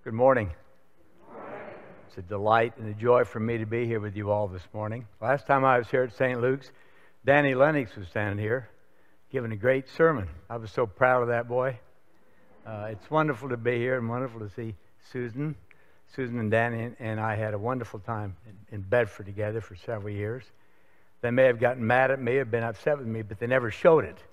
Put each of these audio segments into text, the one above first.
Good morning. It's a delight and a joy for me to be here with you all this morning. Last time I was here at St. Luke's, Danny Lennox was standing here giving a great sermon. I was so proud of that boy. It's wonderful to be here and wonderful to see Susan. Susan and Danny and I had a wonderful time in Bedford together for several years. They may have gotten mad at me or been upset with me, but they never showed it.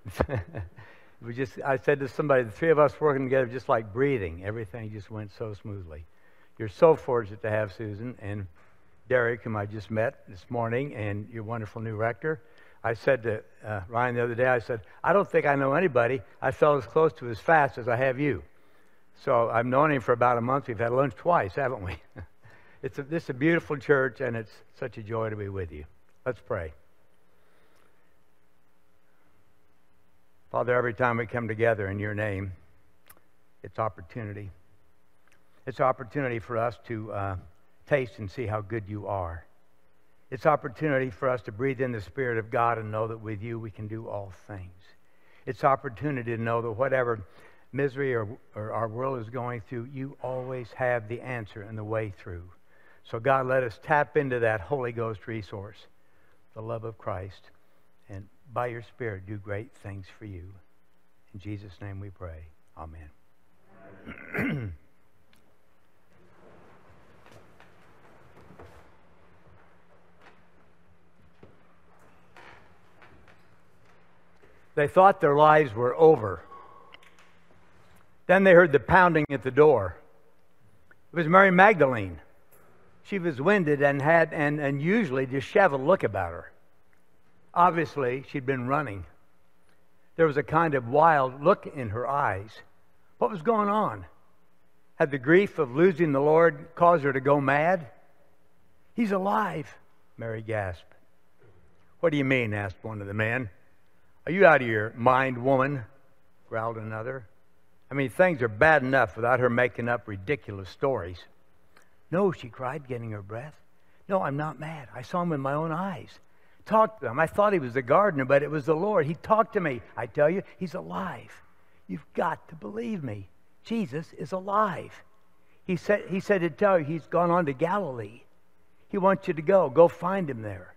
I said to somebody, the three of us working together just like breathing. Everything just went so smoothly. You're so fortunate to have Susan and Derek, whom I just met this morning, and your wonderful new rector. I said to Ryan the other day, I said, I don't think I know anybody I felt as close to as fast as I have you. So I've known him for about a month. We've had lunch twice, haven't we? This is a beautiful church, and it's such a joy to be with you. Let's pray. Father, every time we come together in your name, it's opportunity. It's opportunity for us to taste and see how good you are. It's opportunity for us to breathe in the Spirit of God and know that with you we can do all things. It's opportunity to know that whatever misery or our world is going through, you always have the answer and the way through. So God, let us tap into that Holy Ghost resource, the love of Christ, and by your Spirit do great things for you. In Jesus' name we pray. Amen. They thought their lives were over. Then they heard the pounding at the door. It was Mary Magdalene. She was winded and had an unusually disheveled look about her. Obviously, she'd been running. There was a kind of wild look in her eyes. What was going on? Had the grief of losing the Lord caused her to go mad? He's alive, Mary gasped. What do you mean? Asked one of the men. Are you out of your mind, woman? Growled another. I mean, things are bad enough without her making up ridiculous stories. No, she cried, getting her breath. No, I'm not mad. I saw him with my own eyes. Talked to him. I thought he was the gardener, but it was the Lord. He talked to me. I tell you, he's alive. You've got to believe me. Jesus is alive. He said to tell you he's gone on to Galilee. He wants you to go. Go find him there.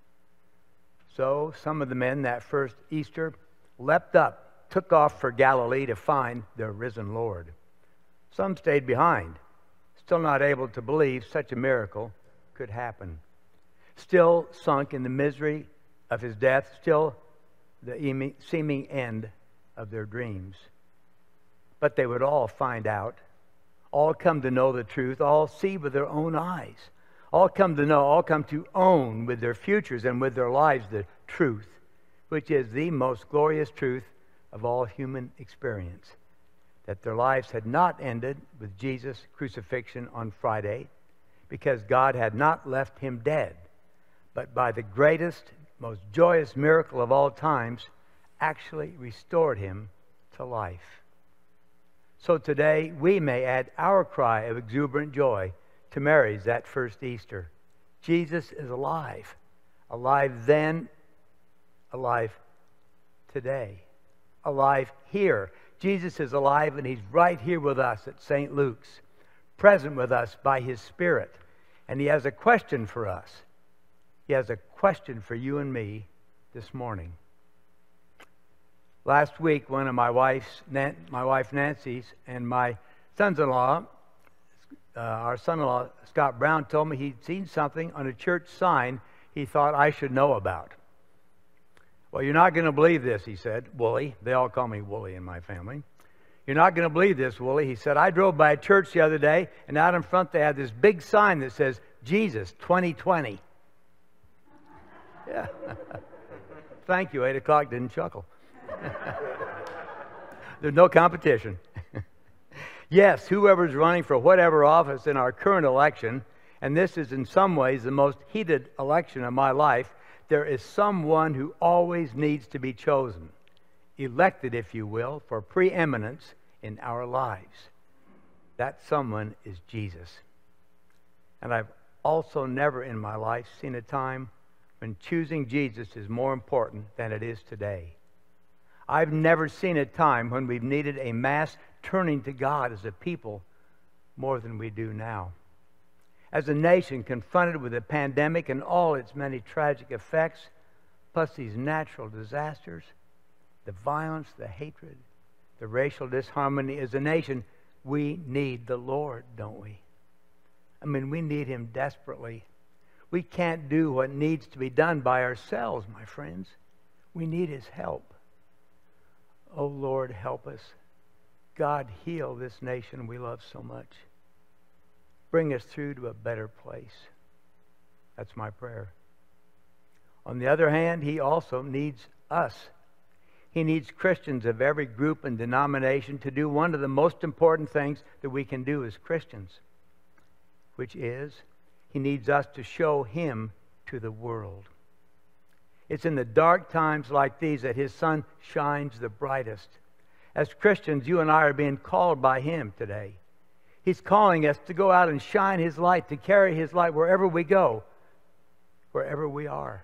So some of the men that first Easter leapt up, took off for Galilee to find their risen Lord. Some stayed behind, still not able to believe such a miracle could happen. Still sunk in the misery of his death, still the seeming end of their dreams. But they would all find out, all come to know the truth, all see with their own eyes, all come to know, all come to own with their futures and with their lives the truth, which is the most glorious truth of all human experience, that their lives had not ended with Jesus' crucifixion on Friday, because God had not left him dead, but by the greatest, most joyous miracle of all times, actually restored him to life. So today, we may add our cry of exuberant joy to Mary's that first Easter. Jesus is alive. Alive then, alive today. Alive here. Jesus is alive and he's right here with us at St. Luke's, present with us by his Spirit. And he has a question for us. He has a question for you and me this morning. Last week, one of my wife Nancy's and my sons-in-law, our son-in-law Scott Brown, told me he'd seen something on a church sign he thought I should know about. Well, you're not going to believe this, he said. Wooly. They all call me Wooly in my family. You're not going to believe this, Wooly. He said, I drove by a church the other day, and out in front they had this big sign that says, Jesus 2020. Yeah. Thank you. 8 o'clock didn't chuckle. There's no competition. Yes, whoever's running for whatever office in our current election, and this is in some ways the most heated election of my life, there is someone who always needs to be chosen, elected, if you will, for preeminence in our lives. That someone is Jesus. And I've also never in my life seen a time when choosing Jesus is more important than it is today. I've never seen a time when we've needed a mass turning to God as a people more than we do now. As a nation confronted with the pandemic and all its many tragic effects, plus these natural disasters, the violence, the hatred, the racial disharmony, as a nation, we need the Lord, don't we? I mean, we need Him desperately. We can't do what needs to be done by ourselves, my friends. We need His help. Oh, Lord, help us. God, heal this nation we love so much. Bring us through to a better place. That's my prayer. On the other hand, He also needs us. He needs Christians of every group and denomination to do one of the most important things that we can do as Christians, which is He needs us to show Him to the world. It's in the dark times like these that His Son shines the brightest. As Christians, you and I are being called by Him today. He's calling us to go out and shine His light, to carry His light wherever we go, wherever we are.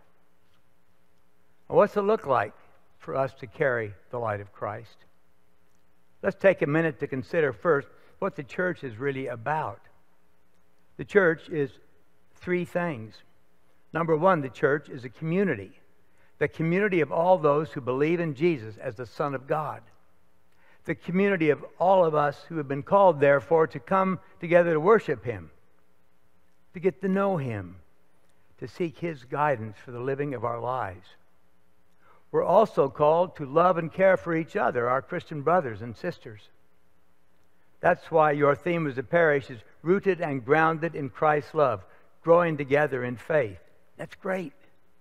And what's it look like for us to carry the light of Christ? Let's take a minute to consider first what the church is really about. The church is three things. Number one, the church is a community. The community of all those who believe in Jesus as the Son of God. The community of all of us who have been called, therefore, to come together to worship Him, to get to know Him, to seek His guidance for the living of our lives. We're also called to love and care for each other, our Christian brothers and sisters. That's why your theme as a parish is rooted and grounded in Christ's love, growing together in faith. That's great.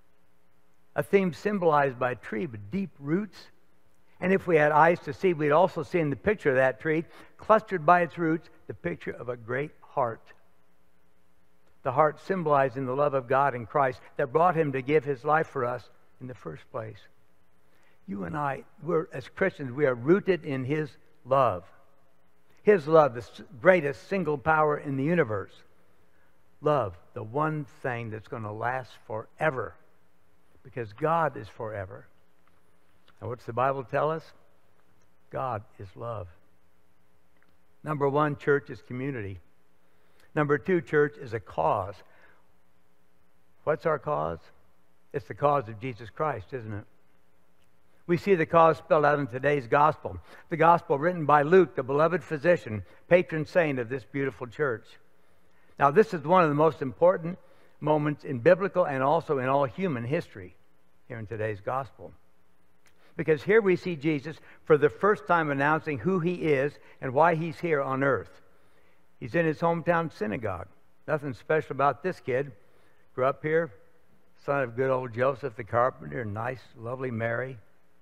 A theme symbolized by a tree with deep roots. And if we had eyes to see, we'd also see in the picture of that tree, clustered by its roots, the picture of a great heart. The heart symbolizing the love of God in Christ that brought Him to give His life for us in the first place. You and I, as Christians, we are rooted in His love. His love, the greatest single power in the universe. Love, the one thing that's going to last forever. Because God is forever. And what's the Bible tell us? God is love. Number one, church is community. Number two, church is a cause. What's our cause? It's the cause of Jesus Christ, isn't it? We see the cause spelled out in today's gospel. The gospel written by Luke, the beloved physician, patron saint of this beautiful church. Now, this is one of the most important moments in biblical and also in all human history here in today's gospel. Because here we see Jesus for the first time announcing who He is and why He's here on earth. He's in His hometown synagogue. Nothing special about this kid. Grew up here, son of good old Joseph the carpenter, nice, lovely Mary.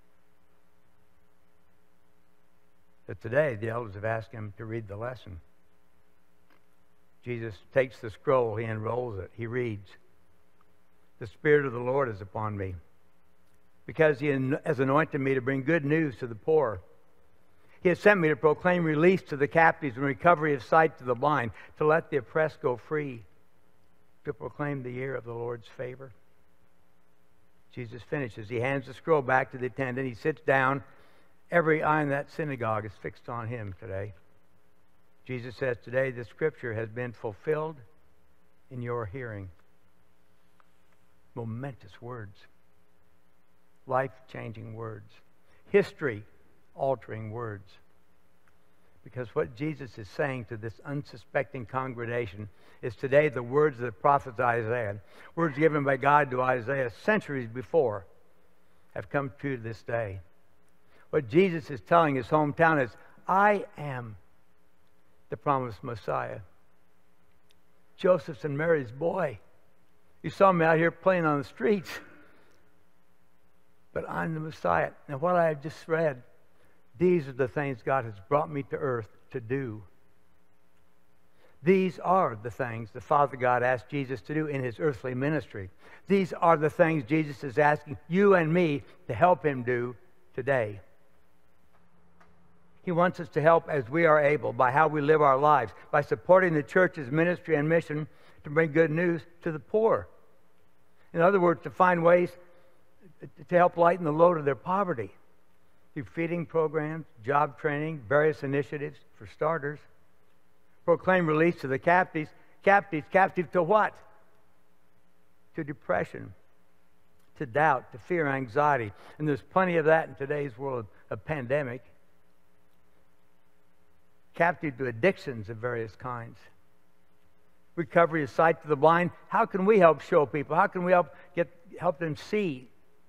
But today, the elders have asked him to read the lesson. Jesus takes the scroll, He unrolls it, He reads, "The Spirit of the Lord is upon me, because He has anointed me to bring good news to the poor. He has sent me to proclaim release to the captives and recovery of sight to the blind, to let the oppressed go free, to proclaim the year of the Lord's favor." Jesus finishes. He hands the scroll back to the attendant. He sits down. Every eye in that synagogue is fixed on Him today. Jesus says, "Today the Scripture has been fulfilled in your hearing." Momentous words. Life-changing words. History-altering words. Because what Jesus is saying to this unsuspecting congregation is today the words of the prophet Isaiah, words given by God to Isaiah centuries before, have come true to this day. What Jesus is telling His hometown is, I am the promised Messiah. Joseph's and Mary's boy. You saw me out here playing on the streets. But I'm the Messiah. And what I have just read, these are the things God has brought me to earth to do. These are the things the Father God asked Jesus to do in His earthly ministry. These are the things Jesus is asking you and me to help Him do today. He wants us to help as we are able by how we live our lives, by supporting the church's ministry and mission to bring good news to the poor. In other words, to find ways to help lighten the load of their poverty through feeding programs, job training, various initiatives for starters. proclaim release to the captives. Captive to what? To depression, to doubt, to fear, anxiety. And there's plenty of that in today's world of pandemic. Captive to addictions of various kinds. Recovery of sight to the blind. How can we help show people? How can we help them see?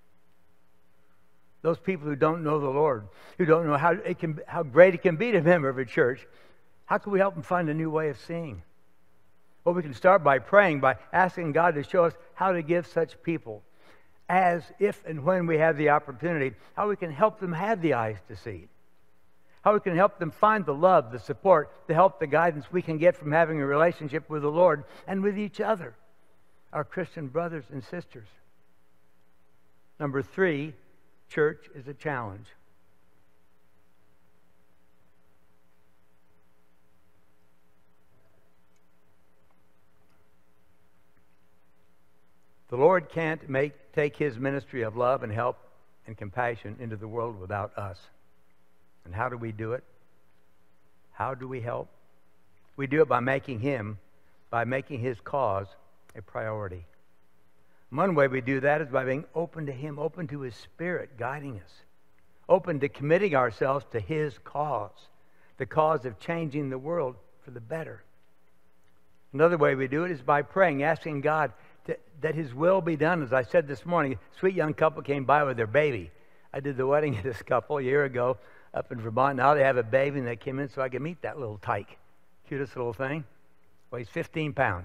Those people who don't know the Lord, who don't know how great it can be to be a member of a church, how can we help them find a new way of seeing? Well, we can start by praying, by asking God to show us how to give such people, as if and when we have the opportunity, how we can help them have the eyes to see. How we can help them find the love, the support, the help, the guidance we can get from having a relationship with the Lord and with each other, our Christian brothers and sisters. Number 3, church is a challenge. The Lord can't take His ministry of love and help and compassion into the world without us. And how do we do it? How do we help? We do it by making His cause a priority. One way we do that is by being open to Him, open to His Spirit guiding us, open to committing ourselves to His cause, the cause of changing the world for the better. Another way we do it is by praying, asking God that His will be done. As I said this morning, a sweet young couple came by with their baby. I did the wedding of this couple a year ago up in Vermont. Now they have a baby, and they came in so I could meet that little tyke. Cutest little thing. Weighs 15 pounds.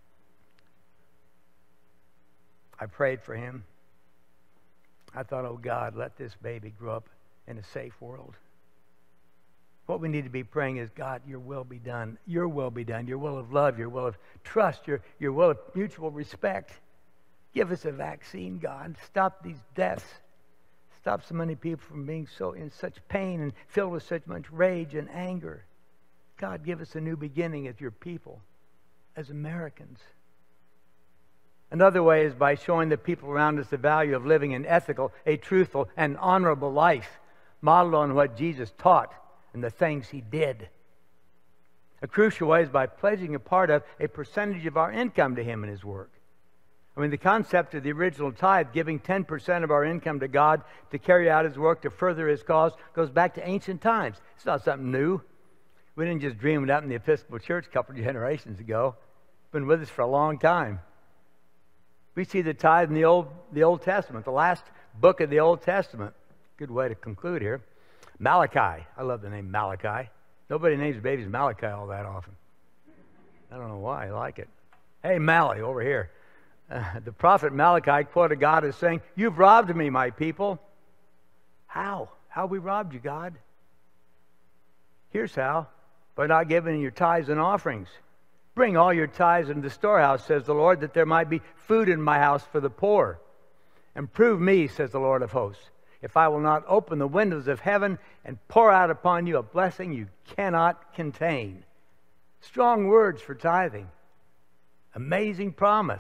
I prayed for him. I thought, oh God, let this baby grow up in a safe world. What we need to be praying is, God, your will be done. Your will be done. Your will of love, your will of trust, your will of mutual respect. Give us a vaccine, God. Stop these deaths. Stop so many people from being so in such pain and filled with such much rage and anger. God, give us a new beginning as your people, as Americans. Another way is by showing the people around us the value of living an ethical, a truthful, and honorable life, modeled on what Jesus taught and the things He did. A crucial way is by pledging a part of a percentage of our income to Him and His work. I mean, the concept of the original tithe, giving 10% of our income to God to carry out His work, to further His cause, goes back to ancient times. It's not something new. We didn't just dream it up in the Episcopal Church a couple of generations ago. It's been with us for a long time. We see the tithe in the Old Testament, the last book of the Old Testament. Good way to conclude here. Malachi. I love the name Malachi. Nobody names babies Malachi all that often. I don't know why. I like it. Hey, Mally, over here. The prophet Malachi quoted God as saying, "You've robbed me, my people." How? How we robbed you, God? Here's how. By not giving your tithes and offerings. Bring all your tithes into the storehouse, says the Lord, that there might be food in my house for the poor. And prove me, says the Lord of hosts, if I will not open the windows of heaven and pour out upon you a blessing you cannot contain. Strong words for tithing. Amazing promise.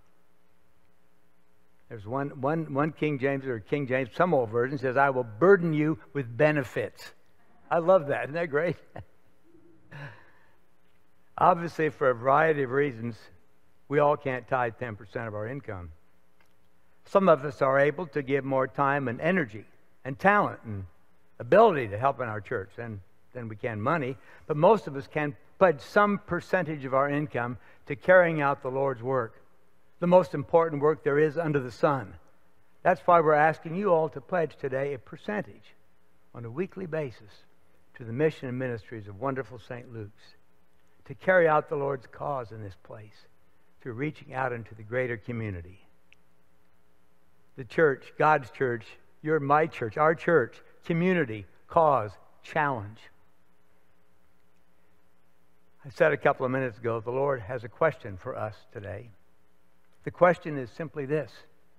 There's one King James, some old version says, I will burden you with benefits. I love that. Isn't that great? Obviously, for a variety of reasons, we all can't tithe 10% of our income. Some of us are able to give more time and energy and talent and ability to help in our church than we can money. But most of us can pledge some percentage of our income to carrying out the Lord's work, the most important work there is under the sun. That's why we're asking you all to pledge today a percentage on a weekly basis to the mission and ministries of wonderful St. Luke's, to carry out the Lord's cause in this place through reaching out into the greater community. The church, God's church, you're my church, our church, community, cause, challenge. I said a couple of minutes ago, the Lord has a question for us today. The question is simply this: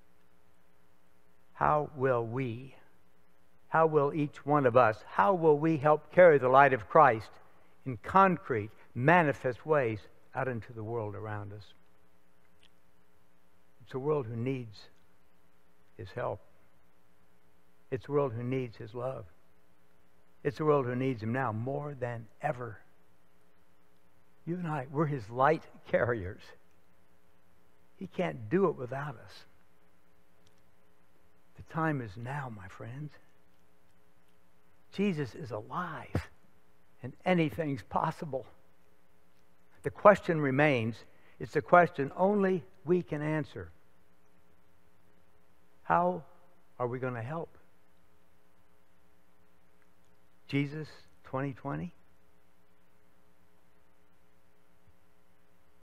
how will each one of us, how will we help carry the light of Christ in concrete, manifest ways out into the world around us? It's a world who needs His help. It's a world who needs His love. It's a world who needs Him now more than ever. You and I, we're his light carriers. He can't do it without us. The time is now, my friends. Jesus is alive, and anything's possible. The question remains, it's a question only we can answer. How are we going to help? Jesus 2020?